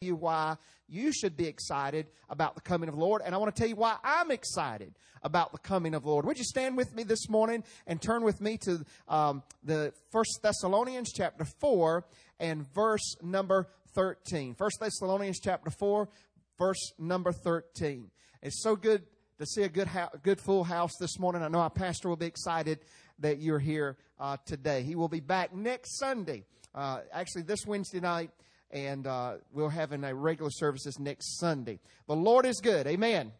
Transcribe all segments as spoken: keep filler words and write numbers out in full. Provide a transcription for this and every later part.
you why you should be excited about the coming of the Lord. And I want to tell you why I'm excited about the coming of the Lord. Would you stand with me this morning and turn with me to um, the First Thessalonians chapter four and verse number thirteen. First Thessalonians chapter four, verse number thirteen. It's so good to see a good, ho- good full house this morning. I know our pastor will be excited that you're here uh, today. He will be back next Sunday, uh, actually this Wednesday night, and uh, we'll have in a regular services next Sunday. The Lord is good. Amen.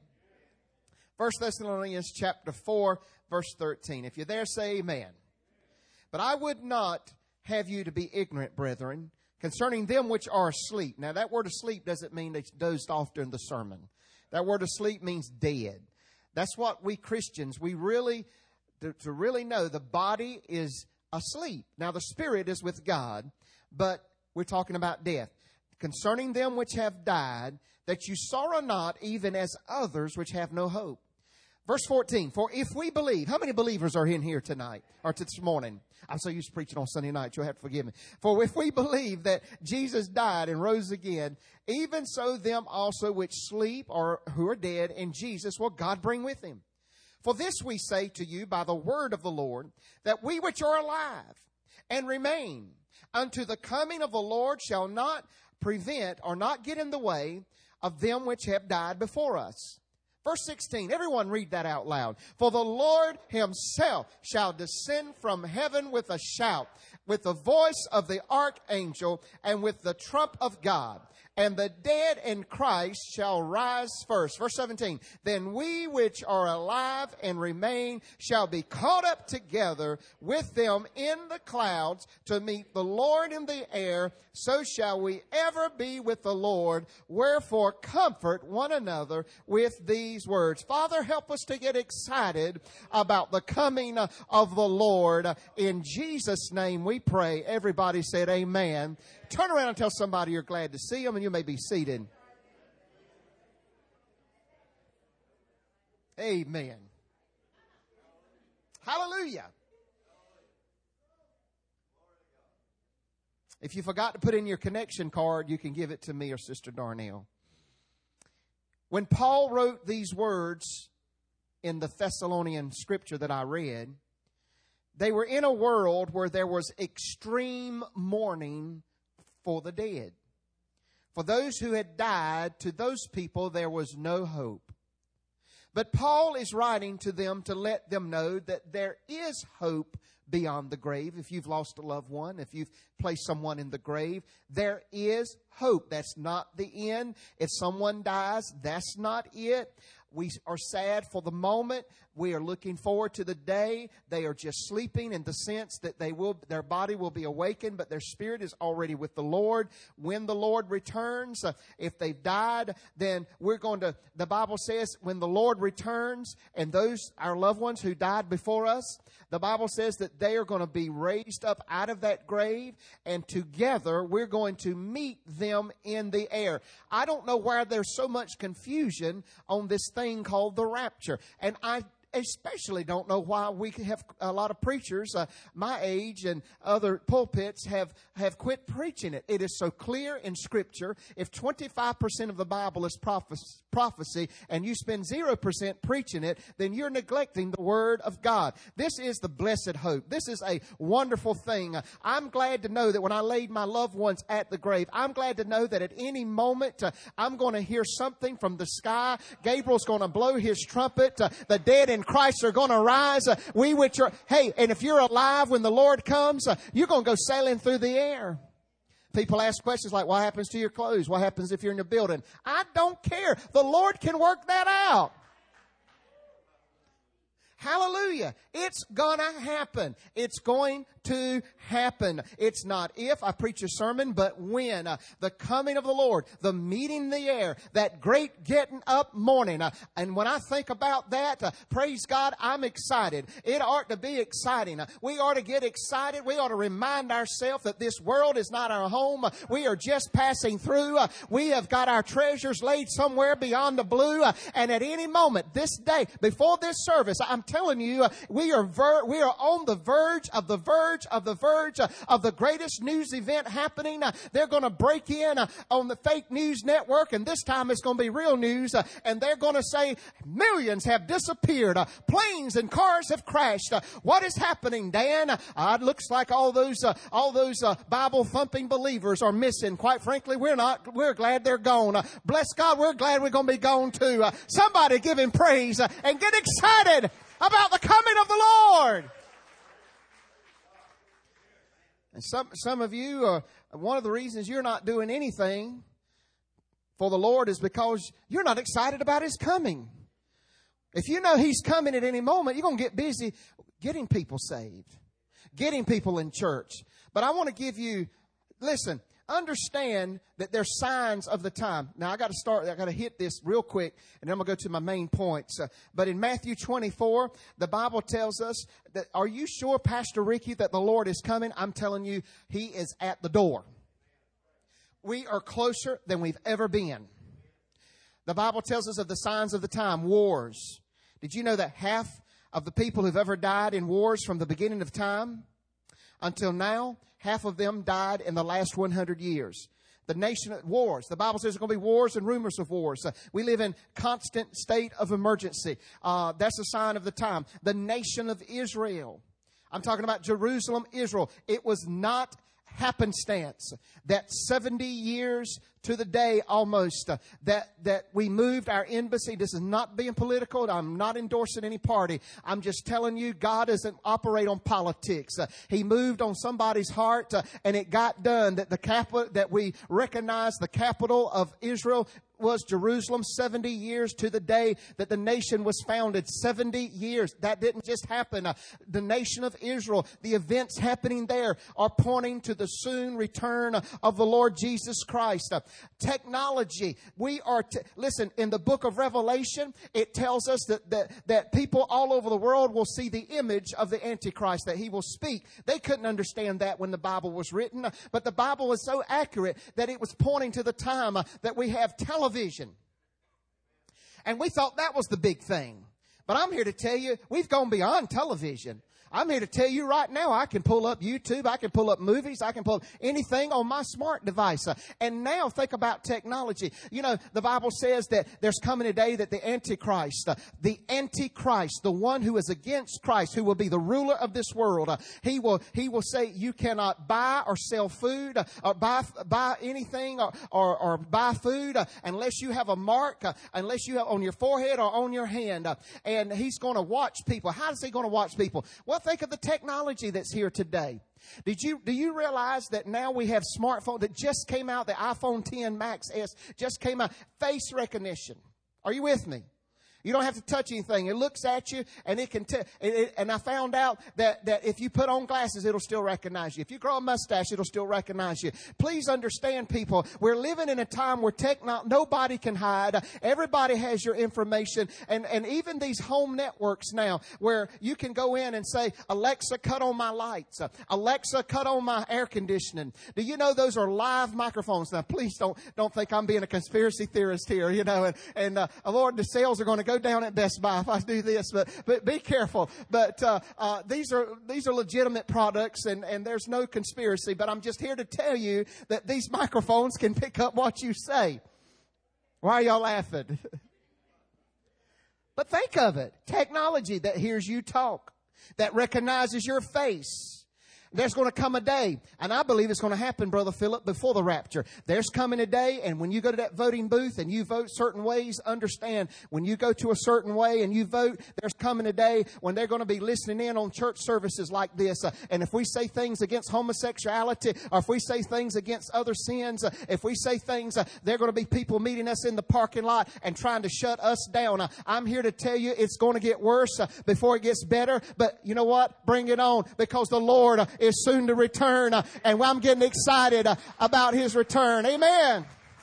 First Thessalonians chapter four, verse thirteen. If you're there, say amen. But I would not have you to be ignorant, brethren, concerning them which are asleep. Now, that word asleep doesn't mean they dozed off during the sermon. That word asleep means dead. That's what we Christians, we really, to, to really know, the body is asleep. Now, the spirit is with God, but we're talking about death. Concerning them which have died, that you sorrow not, even as others which have no hope. Verse fourteen, for if we believe, how many believers are in here tonight or this morning? I'm so used to preaching on Sunday night, you'll have to forgive me. For if we believe that Jesus died and rose again, even so them also which sleep or who are dead in Jesus will God bring with him. For this we say to you by the word of the Lord, that we which are alive and remain unto the coming of the Lord shall not prevent or not get in the way of them which have died before us. Verse sixteen, everyone read that out loud. For the Lord himself shall descend from heaven with a shout, with the voice of the archangel, and with the trump of God. And the dead in Christ shall rise first. Verse seventeen, then we which are alive and remain shall be caught up together with them in the clouds to meet the Lord in the air. So shall we ever be with the Lord. Wherefore comfort one another with these words. Father, help us to get excited about the coming of the Lord. In Jesus' name we pray. Everybody said amen. Turn around and tell somebody you're glad to see them, and you may be seated. Amen. Hallelujah. If you forgot to put in your connection card, you can give it to me or Sister Darnell. When Paul wrote these words in the Thessalonian scripture that I read, they were in a world where there was extreme mourning for the dead. For those who had died, to those people there was no hope. But Paul is writing to them to let them know that there is hope beyond the grave. If you've lost a loved one, if you've placed someone in the grave, there is hope. That's not the end. If someone dies, that's not it. We are sad for the moment. We are looking forward to the day. They are just sleeping in the sense that they will, their body will be awakened, but their spirit is already with the Lord. When the Lord returns, uh, if they've died, then we're going to, the Bible says, when the Lord returns and those, our loved ones who died before us, the Bible says that they are going to be raised up out of that grave, and together we're going to meet them in the air. I don't know why there's so much confusion on this thing called the rapture. And I especially don't know why we have a lot of preachers uh, my age and other pulpits have, have quit preaching it. It is so clear in Scripture. If twenty-five percent of the Bible is prophecy, prophecy and you spend zero percent preaching it, then you're neglecting the Word of God. This is the blessed hope. This is a wonderful thing. I'm glad to know that when I laid my loved ones at the grave, I'm glad to know that at any moment uh, I'm going to hear something from the sky. Gabriel's going to blow his trumpet. Uh, the dead in Christ are going to rise. Uh, we which are, hey, and if you're alive when the Lord comes, uh, you're going to go sailing through the air. People ask questions like, what happens to your clothes? What happens if you're in a building? I don't care. The Lord can work that out. Hallelujah. It's gonna happen. It's going to happen. It's not if I preach a sermon, but when. Uh, the coming of the Lord, the meeting in the air, that great getting up morning. Uh, and when I think about that, uh, praise God, I'm excited. It ought to be exciting. Uh, we ought to get excited. We ought to remind ourselves that this world is not our home. Uh, we are just passing through. Uh, we have got our treasures laid somewhere beyond the blue. Uh, and at any moment, this day, before this service, I'm telling you, uh, we are ver- we are on the verge of the verge verge of the verge uh, of the greatest news event happening. Uh, they're going to break in uh, on the fake news network, and this time it's going to be real news, uh, and they're going to say millions have disappeared. Uh, planes and cars have crashed. Uh, what is happening, Dan? Uh, it looks like all those uh, all those uh, Bible-thumping believers are missing. Quite frankly, we're not. We're glad they're gone. Uh, bless God, we're glad we're going to be gone too. Uh, somebody give Him praise uh, and get excited about the coming of the Lord. And some some of you, uh, one of the reasons you're not doing anything for the Lord is because you're not excited about His coming. If you know He's coming at any moment, you're going to get busy getting people saved, getting people in church. But I want to give you, listen, understand that there's signs of the time. Now, I got to start, I got to hit this real quick, and then I'm going to go to my main points. Uh, but in Matthew twenty-four, the Bible tells us that, are you sure, Pastor Ricky, that the Lord is coming? I'm telling you, He is at the door. We are closer than we've ever been. The Bible tells us of the signs of the time, wars. Did you know that half of the people who've ever died in wars from the beginning of time until now, half of them died in the last one hundred years. The nation of wars. The Bible says there's going to be wars and rumors of wars. Uh, we live in constant state of emergency. Uh, that's a sign of the time. The nation of Israel. I'm talking about Jerusalem, Israel. It was not happenstance that seventy years to the day almost uh, that that we moved our embassy. This is not being political. I'm not endorsing any party. I'm just telling you, God doesn't operate on politics. Uh, he moved on somebody's heart, uh, and it got done. That the capital, that we recognize the capital of Israel was Jerusalem. Seventy years to the day that the nation was founded. Seventy years. That didn't just happen. Uh, the nation of Israel, the events happening there are pointing to the soon return of the Lord Jesus Christ. Uh, technology. We are, t- listen, in the book of Revelation, it tells us that, that, that people all over the world will see the image of the Antichrist, that he will speak. They couldn't understand that when the Bible was written, uh, but the Bible was so accurate that it was pointing to the time uh, that we have television. Television. And we thought that was the big thing. But I'm here to tell you, we've gone beyond television. I'm here to tell you right now, I can pull up YouTube, I can pull up movies, I can pull up anything on my smart device. Uh, and now think about technology. You know, the Bible says that there's coming a day that the Antichrist, uh, the Antichrist, the one who is against Christ, who will be the ruler of this world, uh, he will he will say you cannot buy or sell food uh, or buy buy anything or, or, or buy food uh, unless you have a mark, uh, unless you have on your forehead or on your hand. Uh, and he's going to watch people. How is he going to watch people? Well, think of the technology that's here today. Did you, do you realize that now we have smartphones that just came out, the iPhone ten Max S just came out, face recognition. Are you with me? You don't have to touch anything. It looks at you, and it can. T- it, it, and I found out that, that if you put on glasses, it'll still recognize you. If you grow a mustache, it'll still recognize you. Please understand, people. We're living in a time where techno- nobody can hide. Everybody has your information, and and even these home networks now, where you can go in and say, Alexa, cut on my lights. Alexa, cut on my air conditioning. Do you know those are live microphones? Now, please don't don't think I'm being a conspiracy theorist here. You know, and and uh, Lord, the sales are going to go down at Best Buy if I do this, but but be careful. But uh, uh, these are these are legitimate products, and, and there's no conspiracy. But I'm just here to tell you that these microphones can pick up what you say. Why are y'all laughing? But think of it. Technology that hears you talk, that recognizes your face. There's going to come a day, and I believe it's going to happen, Brother Philip, before the rapture. There's coming a day, and when you go to that voting booth and you vote certain ways, understand, when you go to a certain way and you vote, there's coming a day when they're going to be listening in on church services like this. Uh, and if we say things against homosexuality, or if we say things against other sins, uh, if we say things, uh, there are going to be people meeting us in the parking lot and trying to shut us down. Uh, I'm here to tell you it's going to get worse uh, before it gets better. But you know what? Bring it on, because the Lord uh, is soon to return, uh, and I'm getting excited uh, about His return. Amen.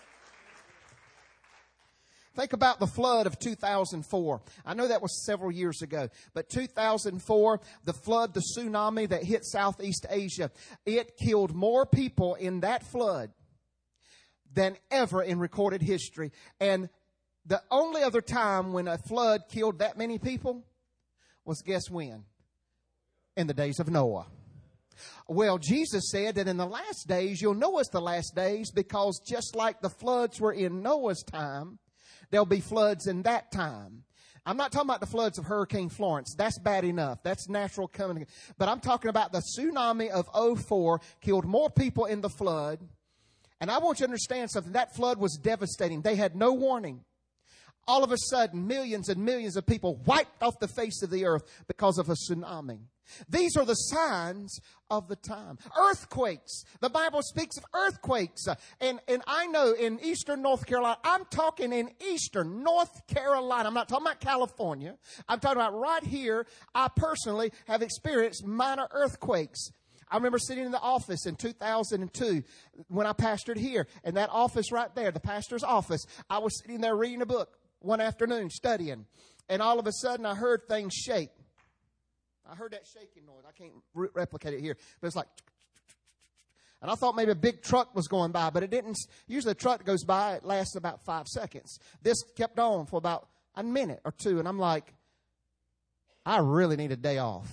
Think about the flood of two thousand four. I know that was several years ago, but two thousand four, the flood, the tsunami that hit Southeast Asia, it killed more people in that flood than ever in recorded history. And the only other time when a flood killed that many people was, guess when? In the days of Noah. Well, Jesus said that in the last days, you'll know it's the last days because just like the floods were in Noah's time, there'll be floods in that time. I'm not talking about the floods of Hurricane Florence. That's bad enough. That's natural coming. But I'm talking about the tsunami of oh four killed more people in the flood. And I want you to understand something. That flood was devastating. They had no warning. All of a sudden, millions and millions of people wiped off the face of the earth because of a tsunami. These are the signs of the time. Earthquakes. The Bible speaks of earthquakes. Uh, and, and I know in eastern North Carolina, I'm talking in eastern North Carolina. I'm not talking about California. I'm talking about right here. I personally have experienced minor earthquakes. I remember sitting in the office in two thousand two when I pastored here. And that office right there, the pastor's office, I was sitting there reading a book one afternoon, studying. And all of a sudden, I heard things shake. I heard that shaking noise. I can't re- replicate it here. But it's like, and I thought maybe a big truck was going by, but it didn't. Usually a truck goes by, it lasts about five seconds. This kept on for about a minute or two. And I'm like, I really need a day off.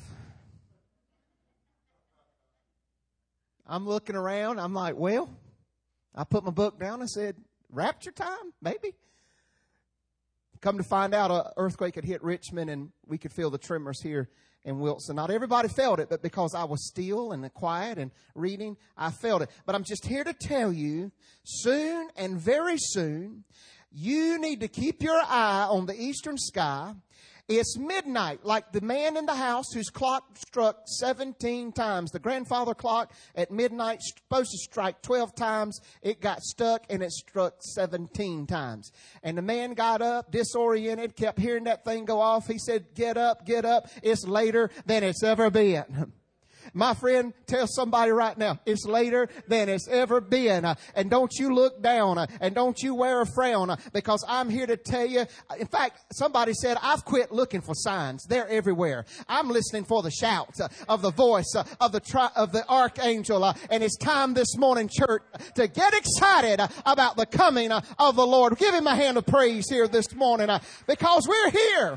I'm looking around. I'm like, well, I put my book down and said, rapture time, maybe. Come to find out, an earthquake had hit Richmond, and we could feel the tremors here in Wilson. Not everybody felt it, but because I was still and quiet and reading, I felt it. But I'm just here to tell you, soon and very soon, you need to keep your eye on the eastern sky. It's midnight, like the man in the house whose clock struck seventeen times. The grandfather clock at midnight supposed to strike twelve times. It got stuck and it struck seventeen times. And the man got up, disoriented, kept hearing that thing go off. He said, get up, get up. It's later than it's ever been. My friend, tell somebody right now, it's later than it's ever been. Uh, and don't you look down uh, and don't you wear a frown uh, because I'm here to tell you. In fact, somebody said, I've quit looking for signs. They're everywhere. I'm listening for the shout uh, of the voice uh, of the tri- of the archangel. Uh, and it's time this morning, church, to get excited uh, about the coming uh, of the Lord. Give him a hand of praise here this morning uh, because we're here.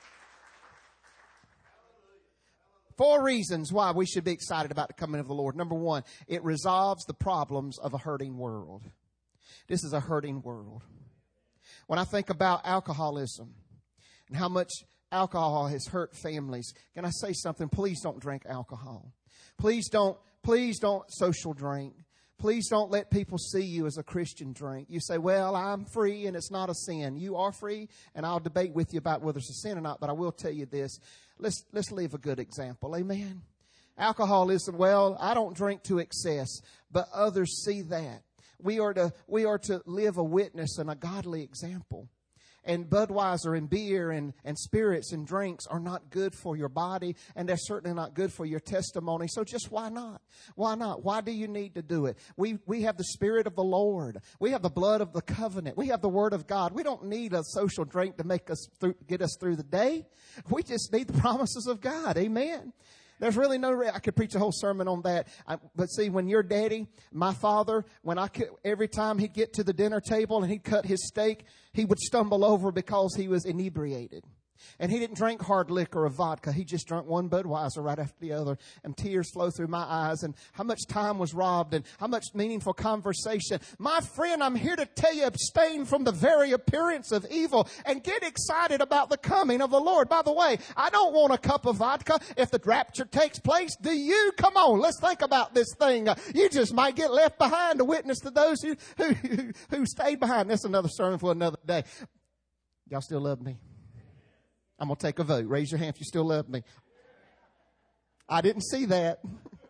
Four reasons why we should be excited about the coming of the Lord. Number one, it resolves the problems of a hurting world. This is a hurting world. When I think about alcoholism and how much alcohol has hurt families, can I say something? Please don't drink alcohol. Please don't, please don't social drink. Please don't let people see you as a Christian drink. You say, well, I'm free and it's not a sin. You are free, and I'll debate with you about whether it's a sin or not, but I will tell you this. Let's, let's leave a good example. Amen. Alcoholism, well, I don't drink to excess, but others see that. We are to, we are to live a witness and a godly example. And Budweiser and beer and, and spirits and drinks are not good for your body, and they're certainly not good for your testimony. So just why not? Why not? Why do you need to do it? We we have the Spirit of the Lord. We have the blood of the covenant. We have the Word of God. We don't need a social drink to make us through, get us through the day. We just need the promises of God. Amen. There's really no, I could preach a whole sermon on that. I, but see, when your daddy, my father, when I could, every time he'd get to the dinner table and he'd cut his steak, he would stumble over because he was inebriated. And he didn't drink hard liquor or vodka. He just drank one Budweiser right after the other. And tears flow through my eyes. And how much time was robbed. And how much meaningful conversation. My friend, I'm here to tell you, abstain from the very appearance of evil. And get excited about the coming of the Lord. By the way, I don't want a cup of vodka if the rapture takes place. Do you? Come on, let's think about this thing. You just might get left behind to witness to those who, who, who, who stayed behind. That's another sermon for another day. Y'all still love me? I'm going to take a vote. Raise your hand if you still love me. I didn't see that.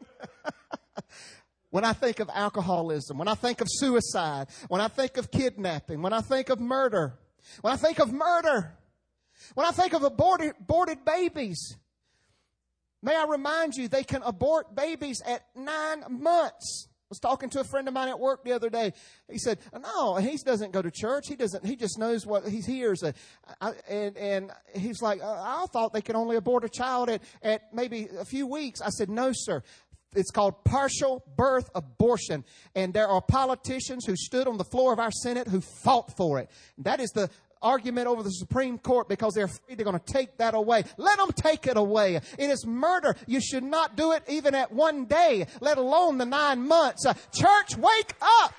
When I think of alcoholism, when I think of suicide, when I think of kidnapping, when I think of murder, when I think of murder, when I think of aborted, aborted babies, may I remind you, they can abort babies at nine months. I was talking to a friend of mine at work the other day. He said, no, he doesn't go to church. He doesn't, he just knows what he hears. Uh, I, and, and he's like, I thought they could only abort a child at, at maybe a few weeks. I said, no, sir. It's called partial birth abortion. And there are politicians who stood on the floor of our Senate who fought for it. That is the argument over the Supreme Court because they're afraid they're going to take that away. Let them take it away. It is murder. You should not do it even at one day, let alone the nine months. Uh, church, wake up.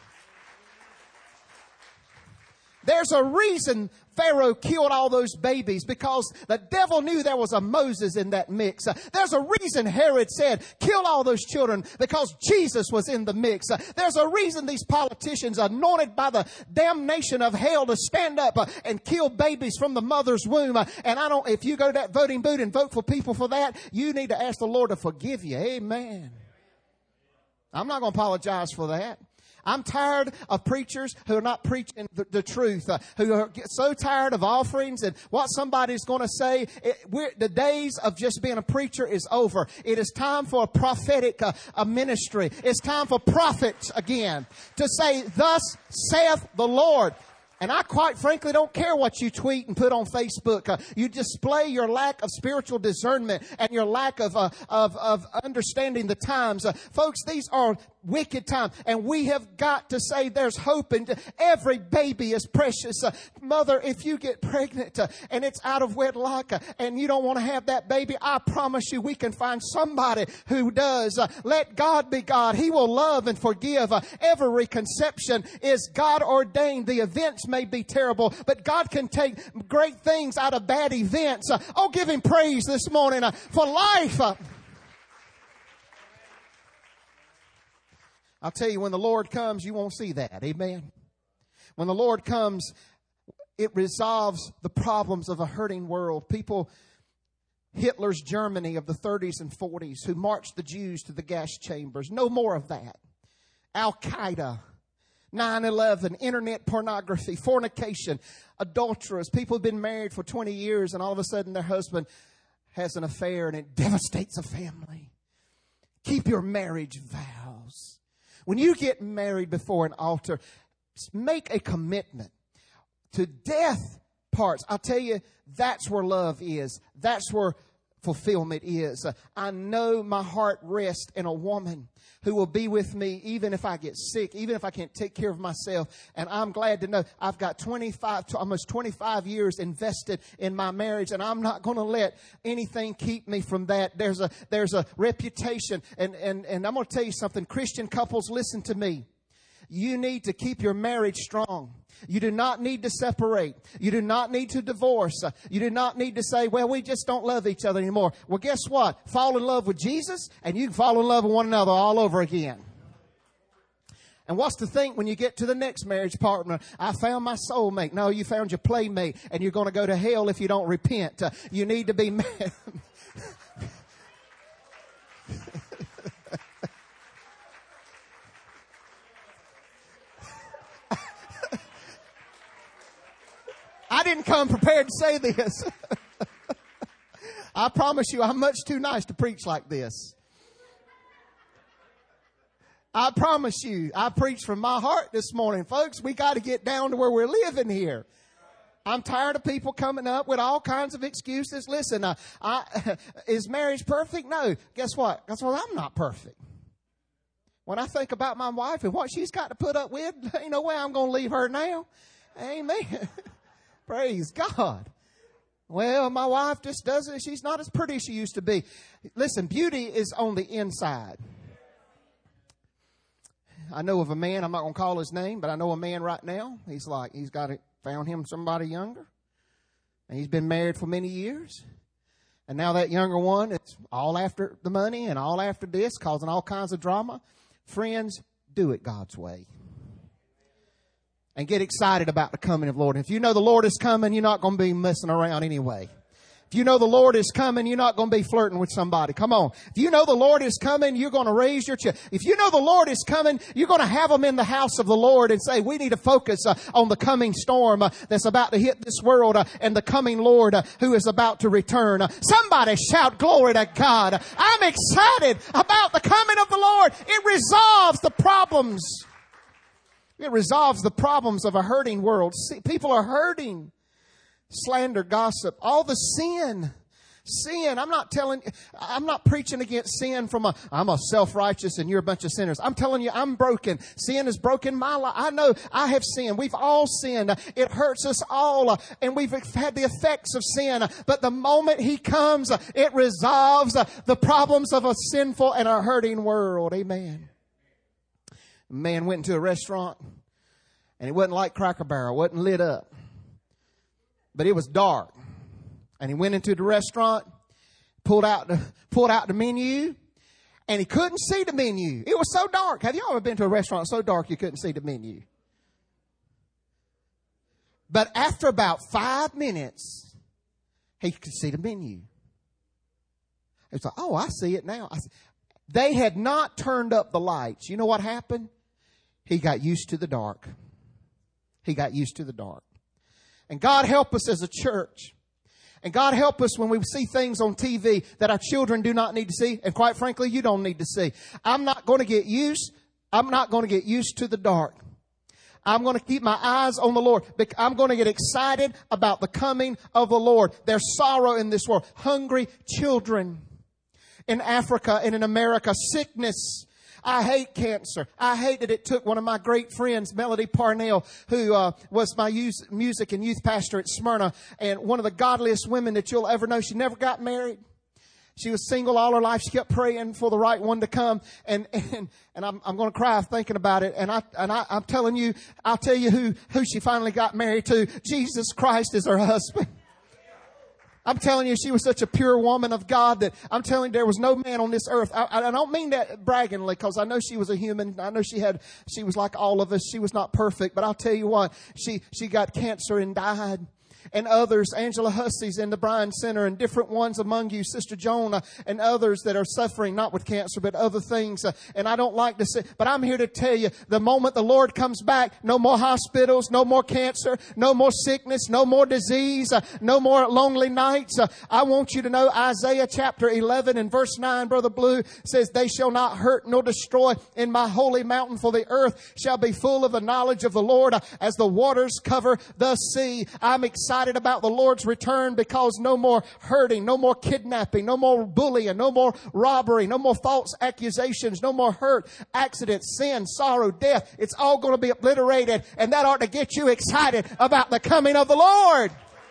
There's a reason Pharaoh killed all those babies, because the devil knew there was a Moses in that mix. Uh, there's a reason Herod said, kill all those children, because Jesus was in the mix. Uh, there's a reason these politicians anointed by the damnation of hell to stand up uh, and kill babies from the mother's womb. Uh, and I don't, if you go to that voting booth and vote for people for that, you need to ask the Lord to forgive you. Amen. I'm not going to apologize for that. I'm tired of preachers who are not preaching the, the truth, uh, who are so tired of offerings and what somebody's going to say. It, we're, the days of just being a preacher is over. It is time for a prophetic uh, a ministry. It's time for prophets again to say, thus saith the Lord. And I quite frankly don't care what you tweet and put on Facebook. Uh, you display your lack of spiritual discernment and your lack of uh, of, of understanding the times. Uh, folks, these are wicked times. And we have got to say there's hope. And every baby is precious. Uh, mother, if you get pregnant uh, and it's out of wedlock uh, and you don't want to have that baby, I promise you we can find somebody who does. Uh, let God be God. He will love and forgive. Uh, every conception is God ordained. The events may be terrible, but God can take great things out of bad events. Uh, oh, give Him praise this morning uh, for life. Uh, I'll tell you, when the Lord comes, you won't see that. Amen. When the Lord comes, it resolves the problems of a hurting world. People, Hitler's Germany of the thirties and forties, who marched the Jews to the gas chambers. No more of that. Al-Qaeda, nine eleven, internet pornography, fornication, adulterers. People have been married for twenty years and all of a sudden their husband has an affair and it devastates a family. Keep your marriage vows. When you get married before an altar, make a commitment to death parts. I'll tell you, that's where love is. That's where fulfillment is. Uh, I know my heart rests in a woman who will be with me even if I get sick, even if I can't take care of myself. And I'm glad to know I've got twenty-five, almost twenty-five years invested in my marriage, and I'm not going to let anything keep me from that. There's a there's a reputation, and and and I'm going to tell you something. Christian couples, listen to me. You need to keep your marriage strong. You do not need to separate. You do not need to divorce. You do not need to say, well, we just don't love each other anymore. Well, guess what? Fall in love with Jesus and you can fall in love with one another all over again. And what's to think when you get to the next marriage partner? I found my soulmate. No, you found your playmate, and you're going to go to hell if you don't repent. Uh, you need to be married. I didn't come prepared to say this. I promise you, I'm much too nice to preach like this. I promise you, I preach from my heart this morning. Folks, we got to get down to where we're living here. I'm tired of people coming up with all kinds of excuses. Listen, uh, I, is marriage perfect? No. Guess what? Guess what? I'm not perfect. When I think about my wife and what she's got to put up with, ain't no way I'm going to leave her now. Amen. Praise God. Well, my wife just doesn't, she's not as pretty as she used to be. Listen, beauty is on the inside. I know of a man, I'm not going to call his name, but I know a man right now. He's like, he's got it, found him somebody younger. And he's been married for many years. And now that younger one is all after the money and all after this, causing all kinds of drama. Friends, do it God's way. And get excited about the coming of the Lord. If you know the Lord is coming, you're not going to be messing around anyway. If you know the Lord is coming, you're not going to be flirting with somebody. Come on. If you know the Lord is coming, you're going to raise your child. If you know the Lord is coming, you're going to have them in the house of the Lord and say, we need to focus uh, on the coming storm uh, that's about to hit this world uh, and the coming Lord uh, who is about to return. Uh, somebody shout glory to God. I'm excited about the coming of the Lord. It resolves the problems. It resolves the problems of a hurting world. See, people are hurting. Slander, gossip, all the sin Sin, I'm not telling, I'm not preaching against sin from a, I'm a self-righteous and you're a bunch of sinners. I'm telling you, I'm broken. Sin has broken my life. I know I have sinned. We've all sinned. It hurts us all. And we've had the effects of sin. But the moment He comes, it resolves the problems of a sinful and a hurting world. Amen. A man went into a restaurant and it wasn't like Cracker Barrel. It wasn't lit up. But it was dark. And he went into the restaurant, pulled out the, pulled out the menu, and he couldn't see the menu. It was so dark. Have you ever been to a restaurant so dark you couldn't see the menu? But after about five minutes, he could see the menu. He was like, oh, I see it now. I see. They had not turned up the lights. You know what happened? He got used to the dark. He got used to the dark. And God help us as a church. And God help us when we see things on T V that our children do not need to see. And quite frankly, you don't need to see. I'm not going to get used. I'm not going to get used to the dark. I'm going to keep my eyes on the Lord. I'm going to get excited about the coming of the Lord. There's sorrow in this world. Hungry children in Africa and in America. Sickness. I hate cancer. I hate that it took one of my great friends, Melody Parnell, who uh, was my youth, music and youth pastor at Smyrna, and one of the godliest women that you'll ever know. She never got married. She was single all her life. She kept praying for the right one to come. And, and, and I'm, I'm going to cry thinking about it. And I, and I, I'm telling you, I'll tell you who, who she finally got married to. Jesus Christ is her husband. I'm telling you, she was such a pure woman of God that I'm telling you, there was no man on this earth. I, I don't mean that braggingly, because I know she was a human. I know she had, she was like all of us. She was not perfect, but I'll tell you what, she, she got cancer and died. And others, Angela Hussey's in the Bryan Center, and different ones among you, Sister Joan, uh, and others that are suffering, not with cancer, but other things. Uh, and I don't like to say, but I'm here to tell you, the moment the Lord comes back, no more hospitals, no more cancer, no more sickness, no more disease, uh, no more lonely nights. Uh, I want you to know Isaiah chapter eleven and verse nine, Brother Blue, says, they shall not hurt nor destroy in my holy mountain, for the earth shall be full of the knowledge of the Lord uh, as the waters cover the sea. I'm excited about the Lord's return, because no more hurting, no more kidnapping, no more bullying, no more robbery, no more false accusations, no more hurt, accidents, sin, sorrow, death. It's all going to be obliterated, and that ought to get you excited about the coming of the Lord.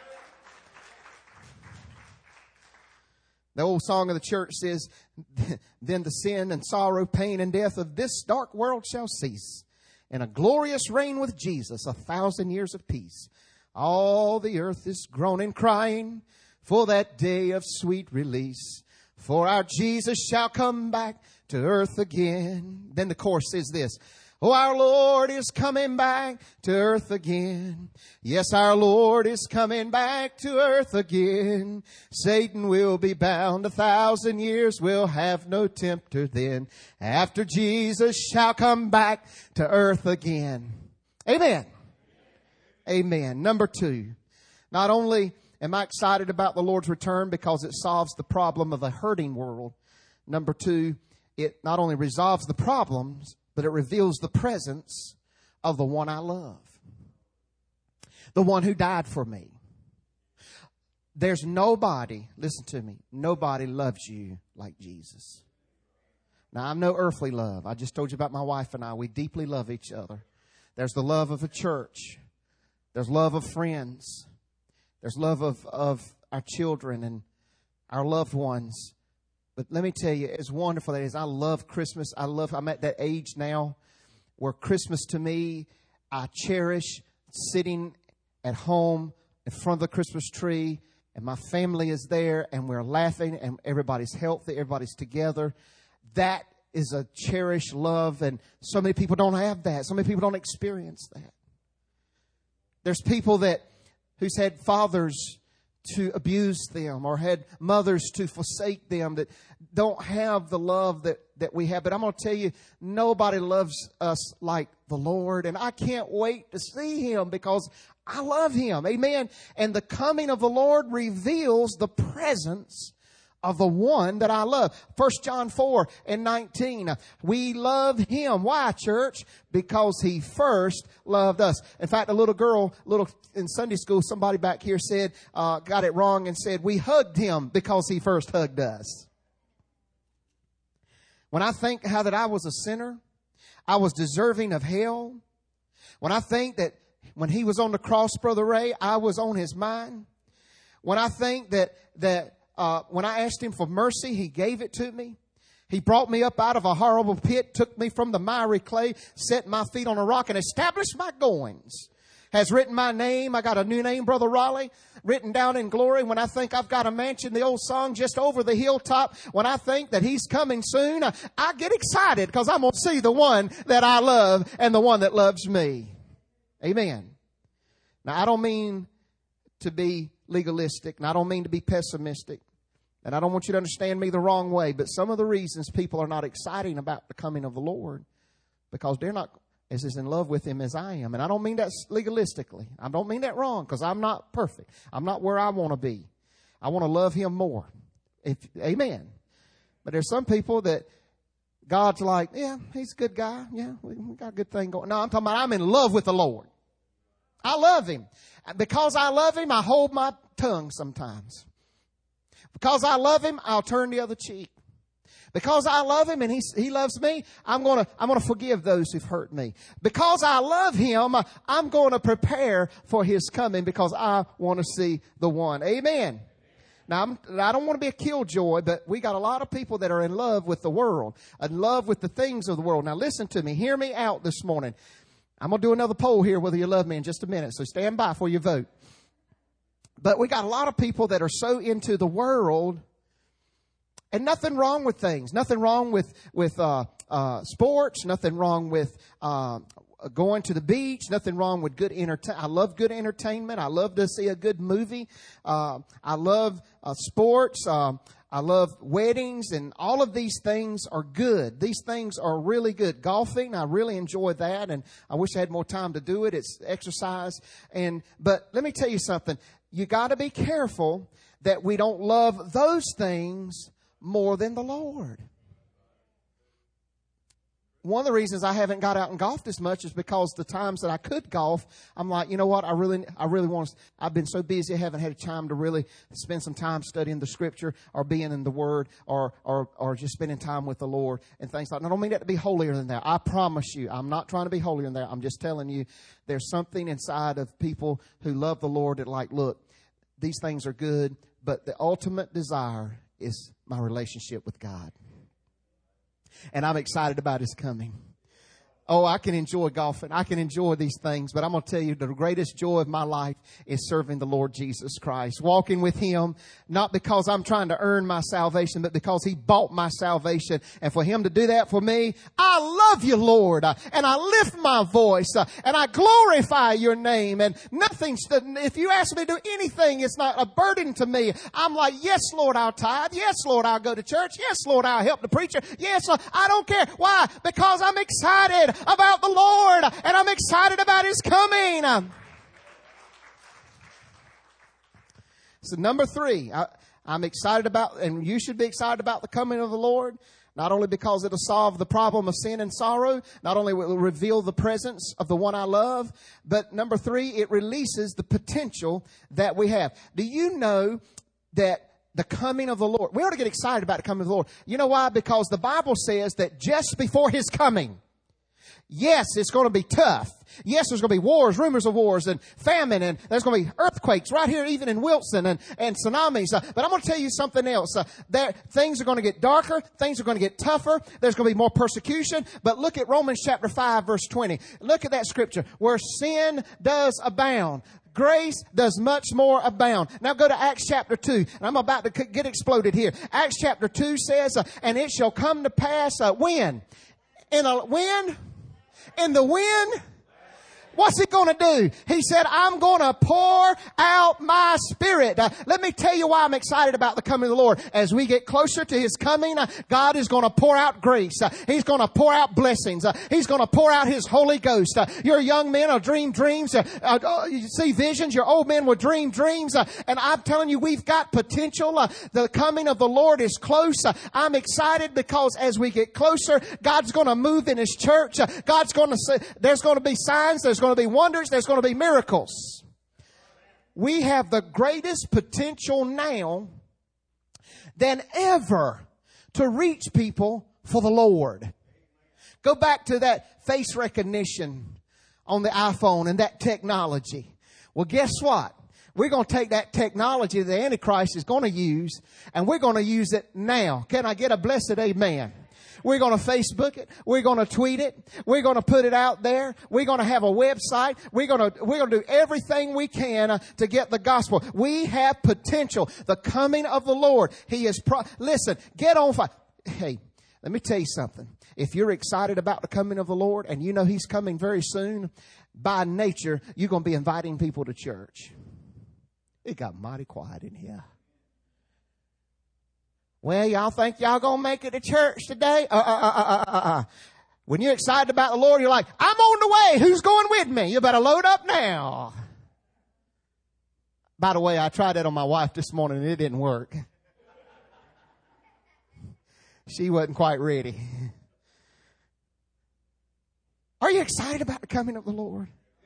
The old song of the church says, then the sin and sorrow, pain and death of this dark world shall cease, and a glorious reign with Jesus, a thousand years of peace. All the earth is groaning, crying for that day of sweet release. For our Jesus shall come back to earth again. Then the chorus says this. Oh, our Lord is coming back to earth again. Yes, our Lord is coming back to earth again. Satan will be bound a thousand years. We'll have no tempter then. After Jesus shall come back to earth again. Amen. Amen. Number two, not only am I excited about the Lord's return because it solves the problem of a hurting world. Number two, it not only resolves the problems, but it reveals the presence of the one I love. The one who died for me. There's nobody, listen to me, nobody loves you like Jesus. Now, I'm no earthly love. I just told you about my wife and I. We deeply love each other. There's the love of a church. There's love of friends. There's love of, of our children and our loved ones. But let me tell you, as wonderful that is, I love Christmas. I love, I'm at that age now where Christmas to me, I cherish sitting at home in front of the Christmas tree, and my family is there, and we're laughing, and everybody's healthy, everybody's together. That is a cherished love, and so many people don't have that. So many people don't experience that. There's people that who's had fathers to abuse them or had mothers to forsake them that don't have the love that, that we have. But I'm going to tell you, nobody loves us like the Lord. And I can't wait to see Him because I love Him. Amen. And the coming of the Lord reveals the presence of the one that I love. First John four and nineteen. We love him. Why, church? Because he first loved us. In fact, a little girl, little in Sunday school, somebody back here said, uh, got it wrong and said, we hugged him because he first hugged us. When I think how that I was a sinner, I was deserving of hell. When I think that when he was on the cross, Brother Ray, I was on his mind. When I think that, that, Uh, when I asked him for mercy, he gave it to me. He brought me up out of a horrible pit, took me from the miry clay, set my feet on a rock, and established my goings. Has written my name. I got a new name, Brother Raleigh, written down in glory. When I think I've got a mansion, the old song, just over the hilltop. When I think that he's coming soon, I, I get excited because I'm going to see the one that I love and the one that loves me. Amen. Now, I don't mean to be legalistic, and I don't mean to be pessimistic, and I don't want you to understand me the wrong way, but some of the reasons people are not exciting about the coming of the Lord because they're not as in love with him as I am. And I don't mean that legalistically. I don't mean that wrong because I'm not perfect. I'm not where I want to be. I want to love him more. If, amen. But there's some people that God's like, yeah, he's a good guy. Yeah, we got a good thing going. No, I'm talking about I'm in love with the Lord. I love him. Because I love him, I hold my tongue sometimes. Because I love him, I'll turn the other cheek. Because I love him and he, he loves me, I'm going to I'm going to forgive those who've hurt me. Because I love him, I'm going to prepare for his coming because I want to see the one. Amen. Now, I'm, I don't want to be a killjoy, but we got a lot of people that are in love with the world, in love with the things of the world. Now, listen to me. Hear me out this morning. I'm going to do another poll here whether you love me in just a minute, so stand by for your vote. But we got a lot of people that are so into the world, and nothing wrong with things. Nothing wrong with, with uh, uh, sports, nothing wrong with uh, going to the beach, nothing wrong with good entertainment. I love good entertainment. I love to see a good movie. Uh, I love uh, sports. Uh, I love weddings, and all of these things are good. These things are really good. Golfing, I really enjoy that, and I wish I had more time to do it. It's exercise. And but let me tell you something. You got to be careful that we don't love those things more than the Lord. One of the reasons I haven't got out and golfed as much is because the times that I could golf, I'm like, you know what, I really, I really want to, I've been so busy, I haven't had time to really spend some time studying the Scripture or being in the Word or, or, or just spending time with the Lord and things like that. I don't mean that to be holier than that. I promise you, I'm not trying to be holier than that. I'm just telling you, there's something inside of people who love the Lord that like, look, these things are good, but the ultimate desire is my relationship with God. And I'm excited about his coming. Oh, I can enjoy golfing. I can enjoy these things. But I'm going to tell you, the greatest joy of my life is serving the Lord Jesus Christ. Walking with him, not because I'm trying to earn my salvation, but because he bought my salvation. And for him to do that for me, I love you, Lord. And I lift my voice. And I glorify your name. And nothing's, if you ask me to do anything, it's not a burden to me. I'm like, yes, Lord, I'll tithe. Yes, Lord, I'll go to church. Yes, Lord, I'll help the preacher. Yes, I don't care. Why? Because I'm excited about the Lord, and I'm excited about his coming. So number three, I, I'm excited about, and you should be excited about the coming of the Lord, not only because it'll solve the problem of sin and sorrow, not only will it reveal the presence of the one I love, but number three, it releases the potential that we have. Do you know that the coming of the Lord, we ought to get excited about the coming of the Lord. You know why? Because the Bible says that just before his coming, yes, it's going to be tough. Yes, there's going to be wars, rumors of wars, and famine, and there's going to be earthquakes right here, even in Wilson, and, and tsunamis. Uh, but I'm going to tell you something else. Uh, there, things are going to get darker. Things are going to get tougher. There's going to be more persecution. But look at Romans chapter five, verse twenty. Look at that scripture. Where sin does abound, grace does much more abound. Now go to Acts chapter two. And I'm about to get exploded here. Acts chapter two says, uh, and it shall come to pass, uh, when? In a, when? In the when? What's He going to do? He said, I'm going to pour out my Spirit. Uh, let me tell you why I'm excited about the coming of the Lord. As we get closer to His coming, uh, God is going to pour out grace. Uh, he's going to pour out blessings. Uh, he's going to pour out His Holy Ghost. Uh, your young men will dream dreams. Uh, uh, you see visions. Your old men will dream dreams. Uh, and I'm telling you, we've got potential. Uh, the coming of the Lord is close. Uh, I'm excited because as we get closer, God's going to move in His church. Uh, God's going to say, there's going to be signs. There's going to be wonders. There's going to be miracles. We have the greatest potential now than ever to reach people for the Lord. Go back to that face recognition on the iPhone and that technology. Well, guess what? We're going to take that technology the Antichrist is going to use, and we're going to use it now. Can I get a blessed amen? We're going to Facebook it. We're going to tweet it. We're going to put it out there. We're going to have a website. We're going to, we're going to do everything we can uh, to get the gospel. We have potential. The coming of the Lord. He is, pro- listen, get on fire. Hey, let me tell you something. If you're excited about the coming of the Lord and you know He's coming very soon, by nature, you're going to be inviting people to church. It got mighty quiet in here. Well, y'all think y'all gonna make it to church today? Uh, uh, uh, uh, uh, uh. When you're excited about the Lord, you're like, I'm on the way. Who's going with me? You better load up now. By the way, I tried that on my wife this morning and it didn't work. She wasn't quite ready. Are you excited about the coming of the Lord?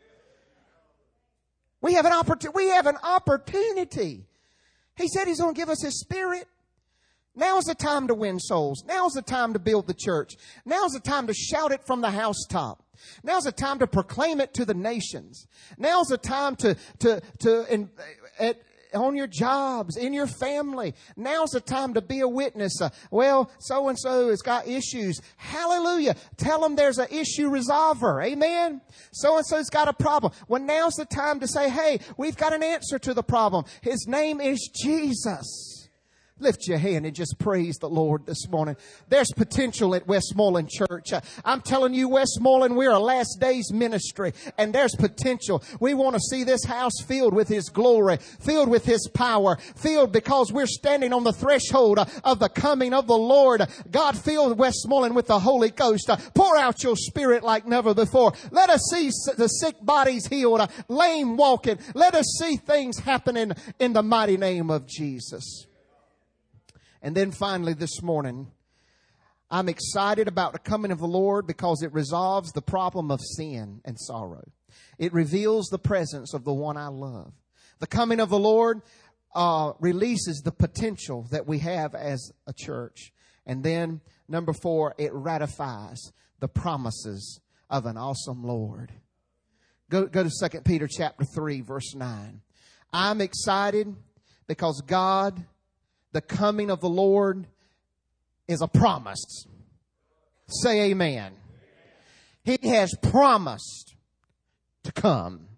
We have an opportunity. We have an opportunity. He said He's going to give us His Spirit. Now's the time to win souls. Now's the time to build the church. Now's the time to shout it from the housetop. Now's the time to proclaim it to the nations. Now's the time to, to, to, in, at, on your jobs, in your family. Now's the time to be a witness. Uh, well, so-and-so has got issues. Hallelujah. Tell them there's an issue resolver. Amen. So-and-so's got a problem. Well, now's the time to say, hey, we've got an answer to the problem. His name is Jesus. Lift your hand and just praise the Lord this morning. There's potential at Westmoreland Church. I'm telling you, Westmoreland, we're a last days ministry, and there's potential. We want to see this house filled with His glory, filled with His power, filled because we're standing on the threshold of the coming of the Lord. God, fill Westmoreland with the Holy Ghost. Pour out your Spirit like never before. Let us see the sick bodies healed, lame walking. Let us see things happening in the mighty name of Jesus. And then finally this morning, I'm excited about the coming of the Lord because it resolves the problem of sin and sorrow. It reveals the presence of the one I love. The coming of the Lord uh, releases the potential that we have as a church. And then, number four, it ratifies the promises of an awesome Lord. Go, go to Second Peter chapter three, verse nine. I'm excited because God, the coming of the Lord, is a promise. Say amen. He has promised to come.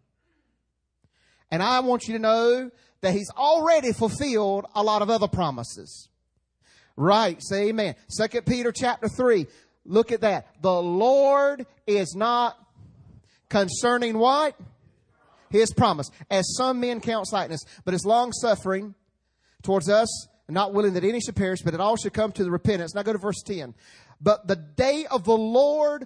And I want you to know that He's already fulfilled a lot of other promises. Right. Say amen. Second Peter chapter three. Look at that. The Lord is not concerning what? His promise. As some men count slackness, but is long suffering towards us, not willing that any should perish, but that all should come to the repentance. Now go to verse ten. But the day of the Lord,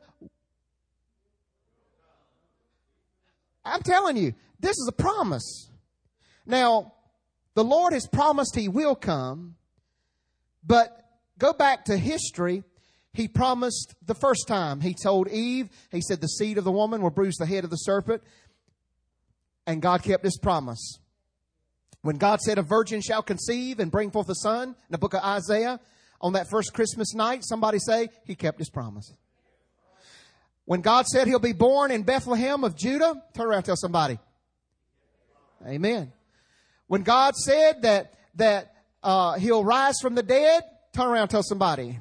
I'm telling you, this is a promise. Now, the Lord has promised He will come, but go back to history. He promised the first time. He told Eve, He said, the seed of the woman will bruise the head of the serpent. And God kept His promise. When God said a virgin shall conceive and bring forth a son, in the book of Isaiah, on that first Christmas night, somebody say, He kept His promise. When God said He'll be born in Bethlehem of Judah, turn around and tell somebody. Amen. When God said that, that uh, He'll rise from the dead, turn around and tell somebody.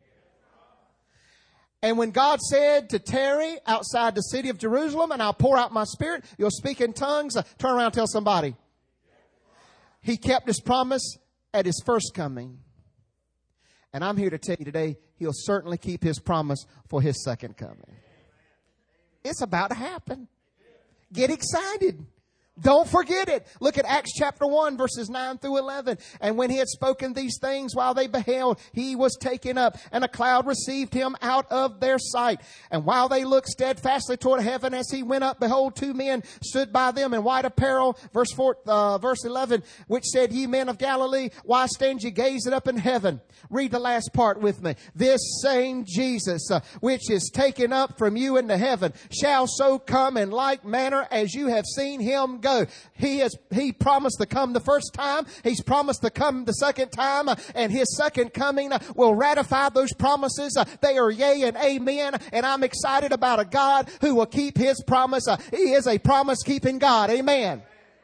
And when God said to tarry outside the city of Jerusalem, and I'll pour out my Spirit, you'll speak in tongues, uh, turn around and tell somebody. He kept His promise at His first coming. And I'm here to tell you today, He'll certainly keep His promise for His second coming. It's about to happen. Get excited. Don't forget it. Look at Acts chapter one, verses nine through eleven. And when he had spoken these things while they beheld, he was taken up, and a cloud received him out of their sight. And while they looked steadfastly toward heaven as he went up, behold, two men stood by them in white apparel. Verse four, uh, verse eleven, which said, Ye men of Galilee, why stand ye gazing up in heaven? Read the last part with me. This same Jesus, uh, which is taken up from you into heaven, shall so come in like manner as you have seen him go. Go. He has, he promised to come the first time. He's promised to come the second time, uh, and his second coming uh, will ratify those promises. Uh, they are yea and amen. And I'm excited about a God who will keep his promise. Uh, he is a promise keeping God. Amen.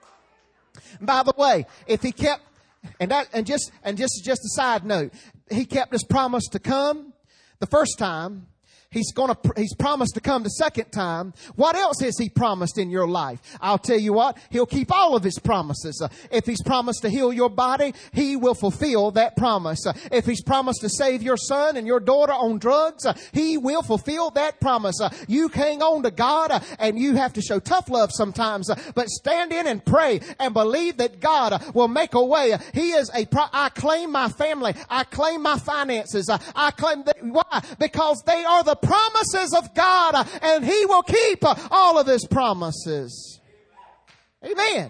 By the way, if he kept, and that, and just, and just, just a side note, he kept his promise to come the first time. He's gonna, he's promised to come the second time. What else has he promised in your life? I'll tell you what, he'll keep all of his promises. Uh, if he's promised to heal your body, he will fulfill that promise. Uh, if he's promised to save your son and your daughter on drugs, uh, he will fulfill that promise. Uh, you hang on to God, uh, and you have to show tough love sometimes, uh, but stand in and pray and believe that God uh, will make a way. Uh, he is a, pro- I claim my family. I claim my finances. Uh, I claim that, why? Because they are the promises of God, uh, and he will keep uh, all of his promises. Amen.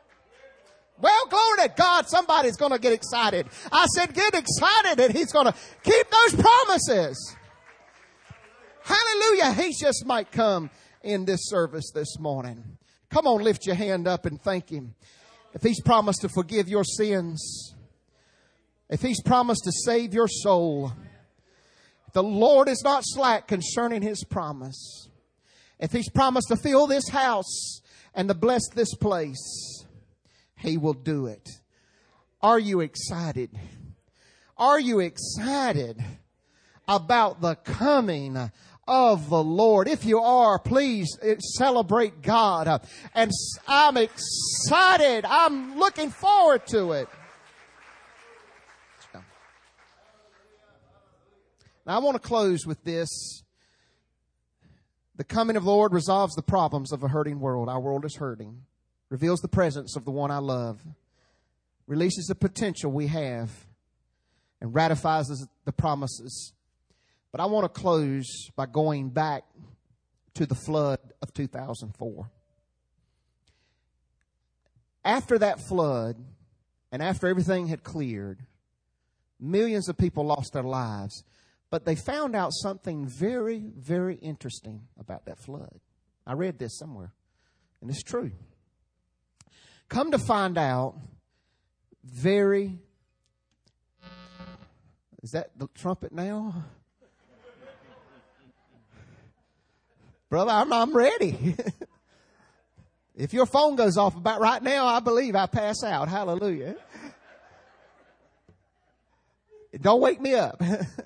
Well, glory to God. Somebody's going to get excited. I said get excited that he's going to keep those promises. Hallelujah. He just might come in this service this morning. Come on, lift your hand up and thank him. If he's promised to forgive your sins, if he's promised to save your soul, the Lord is not slack concerning his promise. If he's promised to fill this house and to bless this place, he will do it. Are you excited? Are you excited about the coming of the Lord? If you are, please celebrate God. And I'm excited. I'm looking forward to it. Now, I want to close with this. The coming of the Lord resolves the problems of a hurting world. Our world is hurting. Reveals the presence of the one I love. Releases the potential we have. And ratifies the promises. But I want to close by going back to the flood of two thousand four. After that flood, and after everything had cleared, millions of people lost their lives. But they found out something very, very interesting about that flood. I read this somewhere, and it's true. Come to find out, very... Is that the trumpet now? Brother, I'm, I'm ready. If your phone goes off about right now, I believe I pass out. Hallelujah. Don't wake me up.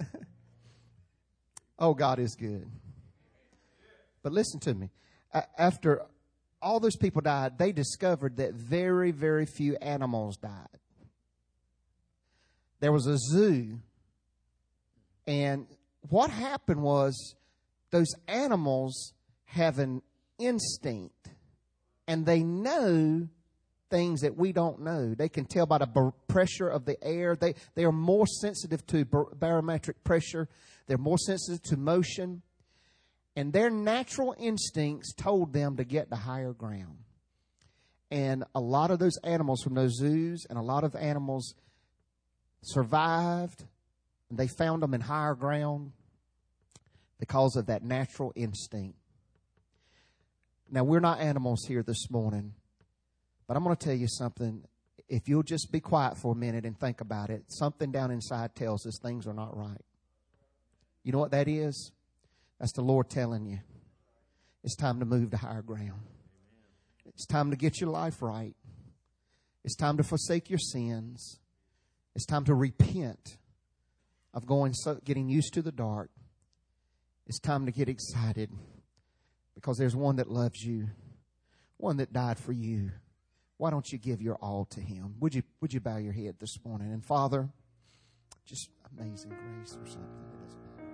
Oh, God is good. But listen to me. After all those people died, they discovered that very, very few animals died. There was a zoo. And what happened was those animals have an instinct. And they know things that we don't know. They can tell by the bar- pressure of the air. They, they are more sensitive to bar- barometric pressure. They're more sensitive to motion. And their natural instincts told them to get to higher ground. And a lot of those animals from those zoos and a lot of animals survived. And they found them in higher ground because of that natural instinct. Now, we're not animals here this morning. But I'm going to tell you something. If you'll just be quiet for a minute and think about it, something down inside tells us things are not right. You know what that is? That's the Lord telling you. It's time to move to higher ground. It's time to get your life right. It's time to forsake your sins. It's time to repent of going so, getting used to the dark. It's time to get excited because there's one that loves you, one that died for you. Why don't you give your all to him? Would you would you bow your head this morning? And Father, just amazing grace or something.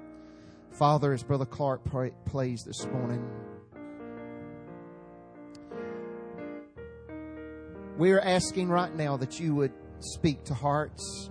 Father, as Brother Clark pray, plays this morning, we're asking right now that you would speak to hearts.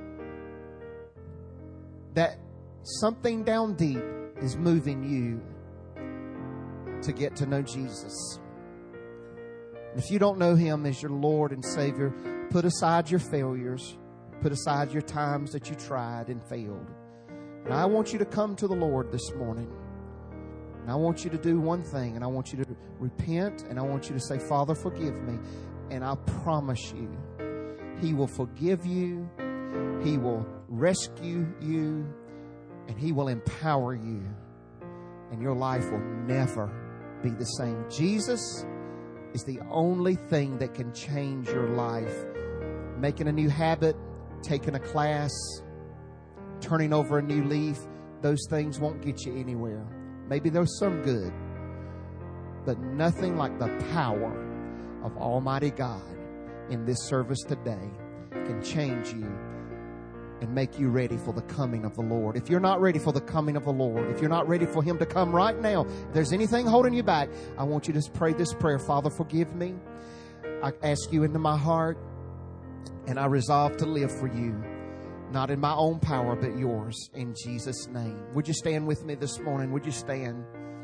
That something down deep is moving you to get to know Jesus. And if you don't know Him as your Lord and Savior, put aside your failures. Put aside your times that you tried and failed. And I want you to come to the Lord this morning. And I want you to do one thing. And I want you to repent. And I want you to say, Father, forgive me. And I promise you, He will forgive you. He will rescue you. And He will empower you. And your life will never be the same. Jesus is the only thing that can change your life. Making a new habit, taking a class, turning over a new leaf, those things won't get you anywhere. Maybe there's some good, but nothing like the power of Almighty God in this service today can change you and make you ready for the coming of the Lord. If you're not ready for the coming of the Lord, if you're not ready for Him to come right now, if there's anything holding you back, I want you to pray this prayer. Father, forgive me. I ask you into my heart, and I resolve to live for you, not in my own power, but yours, in Jesus' name. Would you stand with me this morning? Would you stand?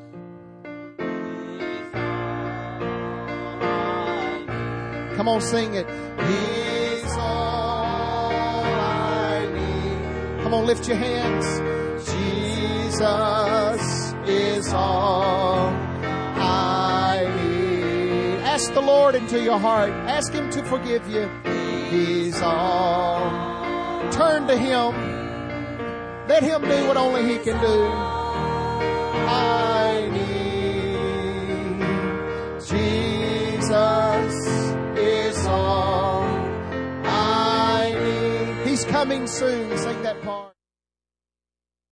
Come on, sing it. He's all I need. Come on, lift your hands. Jesus is all I need. Ask the Lord into your heart. Ask Him to forgive you. He's all. Turn to Him. Let Him do what only He can do. I need Jesus is all I need. He's coming soon. Sing that part.